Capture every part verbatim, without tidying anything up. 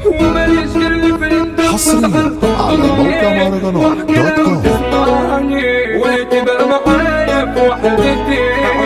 وماليش غير الفريند حصريا على موقع مهرجانات دوت كوم. وتبقى معايا في وحدتي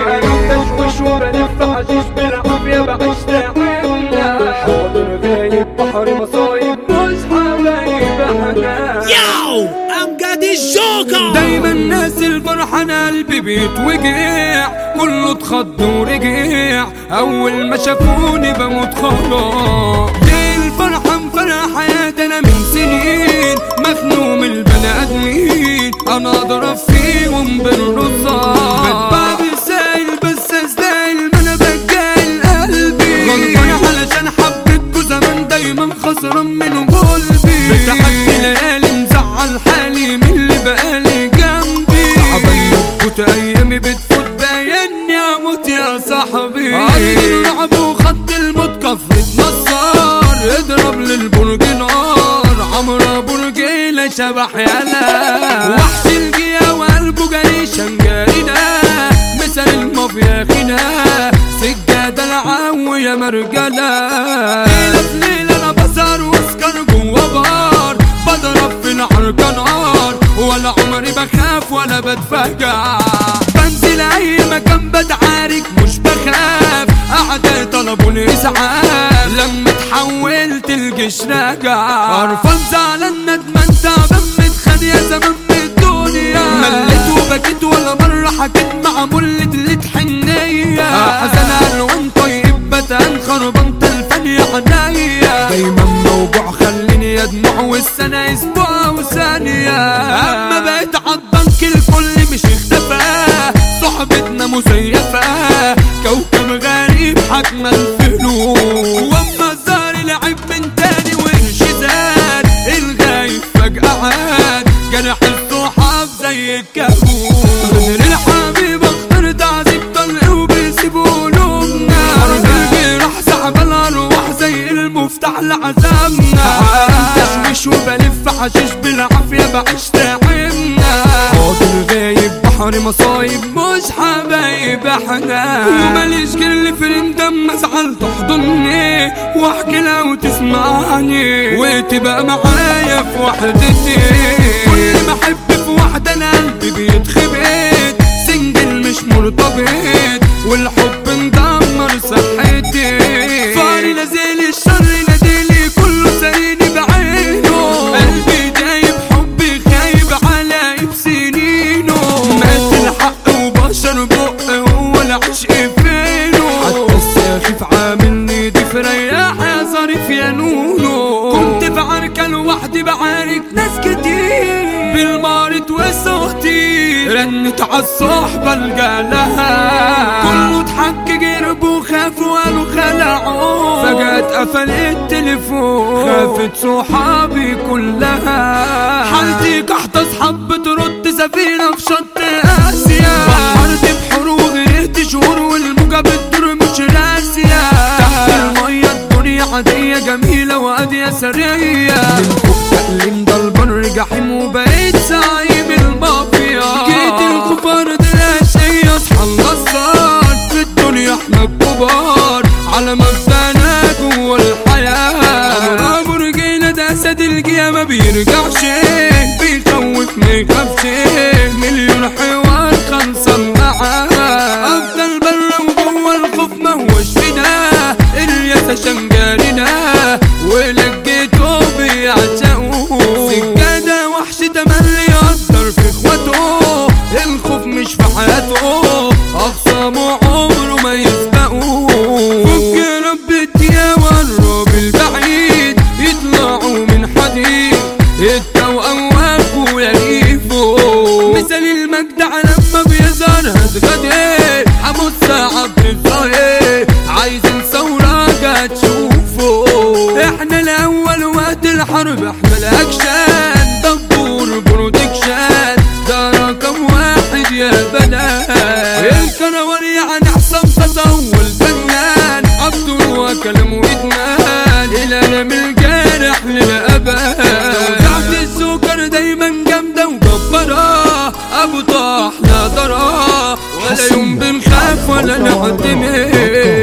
تشوش وبلف عشيش بالعافية بعيش تعبنا حاضر غايب بحر مصايب مش حبايب احنا. ياو امجد الجوكر. دايما الناس الفرحانة قلبي بيتوجع كله اتخض ورجع اول ما شافوني بموت خلاص. دي الفرحة مفرح حياتي انا من سنين مخنوق من البني ادمين انا اضرب فيهم بالرصاص بتباع بالسائل بس استاهل ما انا بجايل قلبي غلطان علشان حبيتكوا زمان دايما خسران من قلبي بتحكي ليالي مزعل حالي من اللي بقالي جنبي عبايبكوا ايامي بتفوت بايني اموت يا صاحبي عايزين يلعبوا خط الموت كفرة نصار اضرب للبرج نار عمرة برجيلة شبح يالا وحش الجيا وقلبه جري شنجارينا مثل المافيا خينا سجادة العو يا مرجلة ليلة في ليلة انا بسهر واسكر جوا بار بضرب في العركة نار ولا عمري بخاف ولا بتفجع بنزل اي مكان بتعارك مش بخاف اعداء طلبوا الاسعاف لما تحولت الجيش راجع قرفان زعلان ندمان تعبان متخان يا زمان بالدنيا مليت وبكيت ولا مرة حكيت مع ملة اللي حنية حزن الوان طيب بتان خربان تلفان يا عنايا دايما موجوع خليني ادمع والسنة اسبوع وثانية اما بقيت عالضنك الكل مش اختفى صحبتنا مزيفة كوكب غريب حجم الفلوس واما الزهر لعب من تاني وقرش زاد الغايب فجأة عاد جرح الصحاب زي الكابوس غير الحبيب اختار تعذيب طلق وبيسيبوا قلوبنا ارض الجراح سحب الارواح زي المفتاح لعذابنا تشويش وبلف حشيش بالعافية بعيش تعبنا حاضر غايب بحر مصايب مش حبايب احنا وماليش غير اللي فريند اما ازعل تحضني واحكي لو تسمعني وتبقى معايا في وحدتي كل ما احب في واحدة انا قلبي بيتخبط سنجل مش مرتبط والحب مدمر صحتي فاري نازل الشر ناديلي كله ساريني بعينه قلبي دايب حبي خايب على سنينه مات الحق وبشر بق هو العشق فينه حتى الساخف عاملني ضيف رياح يا ظريف يا نونو كنت في عركة لوحدي بعارك ناس كتير بالمارد وصوتي رنت عالصحبة الجالها كله اتحك جرب وخاف وقالوا خلعوا فجأة اتقفل التليفون خافت صحابي كلها حالتي قحط اصحاب بترد سفينة في شط اسيا بحرت بحور وغرقت شهور والموجة بتدور مش راسية تحت المية الدنيا عادية جميلة وهادية سرية من فوق تقليم ده البر جحيم وبقيت زعيم المافيا جيت الكفار دراشية اصحى النصار في الدنيا احنا الكبار على مبدأنا جوا الحياة أبو رجينا ده اسد الجيا ما بيرجعش بيخوف ما يخافش مليون حوار خلصة معاه افضل برا وجوا الخوف ما هوش فينا الياس شنجارنا ولقيته بيعشقوه سجادة وحش تملي يقدر في اخواته الخوف مش في حياته اقسامه عمره ما يسبقوه فك ربتي يا ورب البعيد يطلعوا من حديد التوأم واقفوا يليفوا مثل المجدع لما بيظهر هتغدي حمود ساعة بتظهر عايزين ثورة جات تشوفوا احنا الاول وقت الحرب احنا الاكشن دبور برودكشن ده رقم واحد يا بنات الكروان يعني احسن تطول فنان عبد وكلام وادمان الى من الجارح للابد توزعت السكر دايما جامده وجبره ابو طاح لا ضرا ولا يوم بنخاف ولا نعتمد.